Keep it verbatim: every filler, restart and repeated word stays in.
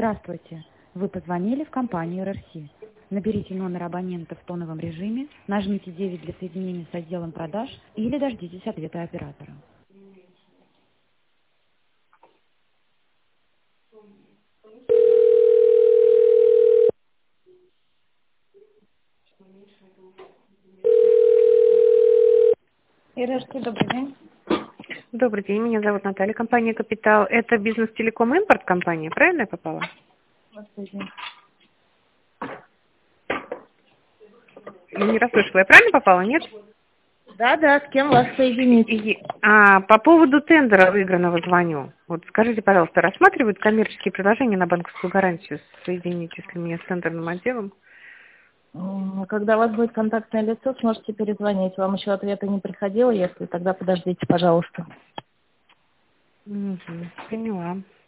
Здравствуйте. Вы позвонили в компанию эр эр си. Наберите номер абонента в тоновом режиме, нажмите девять для соединения с отделом продаж или дождитесь ответа оператора. эр эр си, добрый день. Добрый день, меня зовут Наталья, компания «Капитал». Это бизнес-телеком импорт компания, правильно я попала? Здравствуйте. Не расслышала, я правильно попала, нет? Да, да, с кем вас соединить? И- а, по поводу тендера выигранного звоню. Вот скажите, пожалуйста, рассматривают коммерческие предложения на банковскую гарантию? Соедините, если меня с тендерным отделом. М, Когда у вас будет контактное лицо, сможете перезвонить. Вам еще ответа не приходило, если тогда подождите, пожалуйста. Угу, поняла.